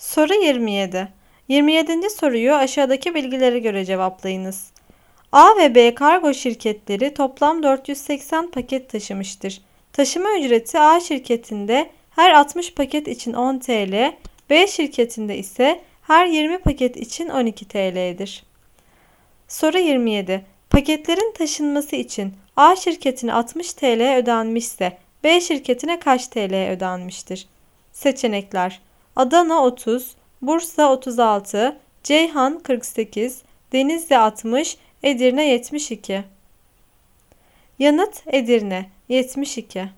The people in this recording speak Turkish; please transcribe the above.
Soru 27. 27. soruyu aşağıdaki bilgilere göre cevaplayınız. A ve B kargo şirketleri toplam 480 paket taşımıştır. Taşıma ücreti A şirketinde her 60 paket için 10 TL, B şirketinde ise her 20 paket için 12 TL'dir. Soru 27. Paketlerin taşınması için A şirketine 60 TL ödenmişse B şirketine kaç TL ödenmiştir? Seçenekler: Adana 30, Bursa 36, Ceyhan 48, Denizli 60, Edirne 72. Yanıt Edirne 72.